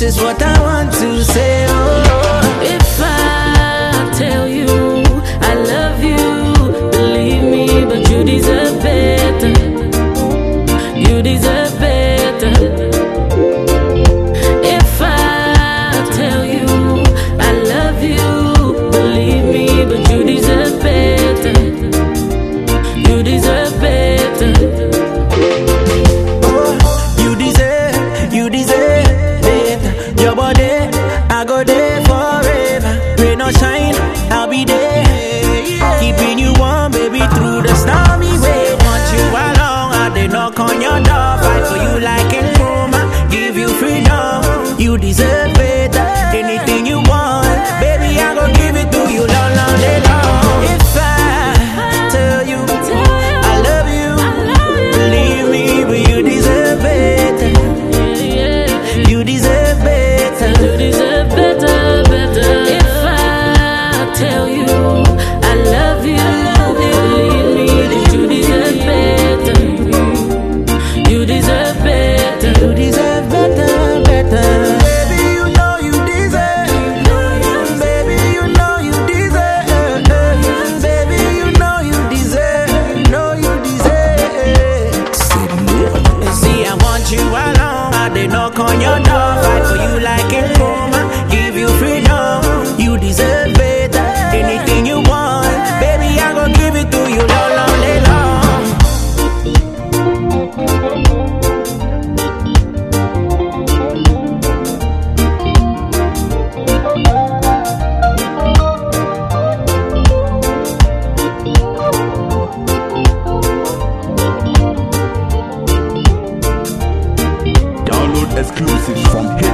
is what I want to say. Oh, if I tell you I love you, believe me, but you deserve better. You deserve better. If I tell you I love you, believe me, but you deserve better. You deserve better. oh, you deserve better. Your body, I go there forever. Rain or shine, I'll be there. Keeping you warm, baby, through the stormy way. Want you along, I did knock on your door. Fight for you like a woman, give you freedom. You deserve better. Anything you want, baby, I go give it to you long, long, day long. If I tell you I love you, believe me, but you deserve better. You deserve better. You deserve better, better. If I tell you I love you, believe me that you deserve better. You deserve better. You deserve better, better. Baby, you know you deserve. Baby, you know you deserve. Baby, you know you deserve. Know you deserve. See, I want you alone. I did knock on your door. Fight for you like a woman. Give you freedom. You deserve better. Anything you want, baby, I gon' give it to you long, long, day long. Download exclusives from